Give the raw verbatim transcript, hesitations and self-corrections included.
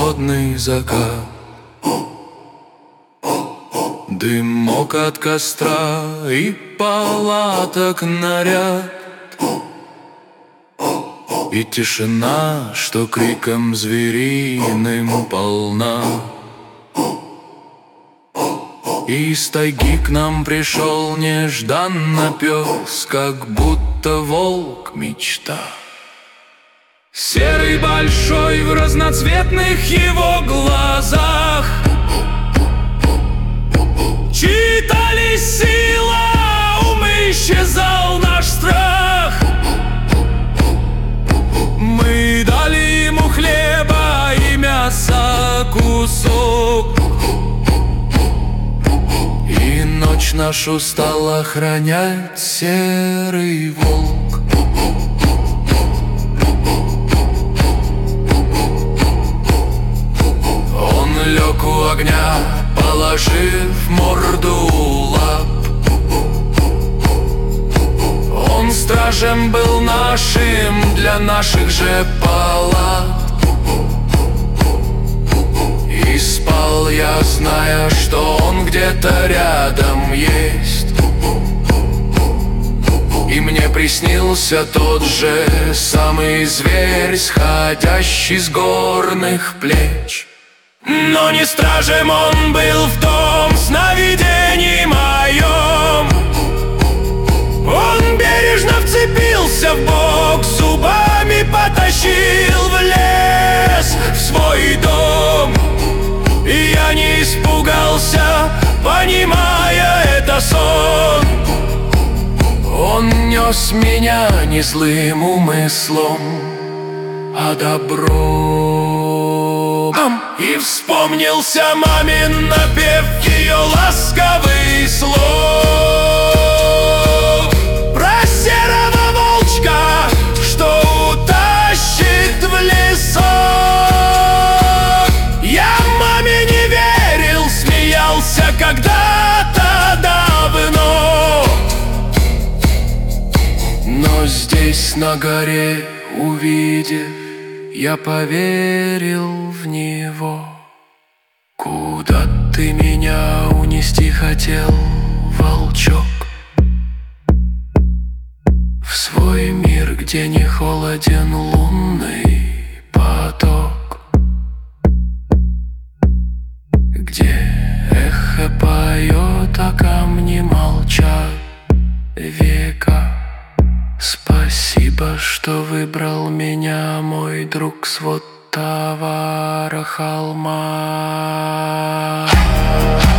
холодный закат, дымок от костра и палаток наряд, и тишина, что криком звериным полна. И из тайги к нам пришел нежданно пес, как будто волк мечта. Серый большой в разноцветных его глазах читались сила, ум, исчезал наш страх. Мы дали ему хлеба и мяса кусок, и ночь нашу стал охранять серый волк. Он лег у огня, положив морду лап. Он стражем был нашим для наших же палат. И спал я, зная, что он где-то рядом есть. И мне приснился тот же самый зверь, сходящий с горных плеч. Но не стражем он был в том сновидении моем. Он бережно вцепился в бок, зубами потащил в лес, в свой дом. И я не испугался, понимая это сон. Он нес меня не злым умыслом, а добром. И вспомнился мамин напев, ее ласковый слов про серого волчка, что утащит в лесок. Я маме не верил, смеялся когда-то давно, но здесь на горе увидев, я поверил в него. Куда ты меня унести хотел, волчок? В свой мир, где не холоден лунный поток, где эхо поет, а камни молчат века. Спасибо, что выбрал меня, мой друг, свод товара холма.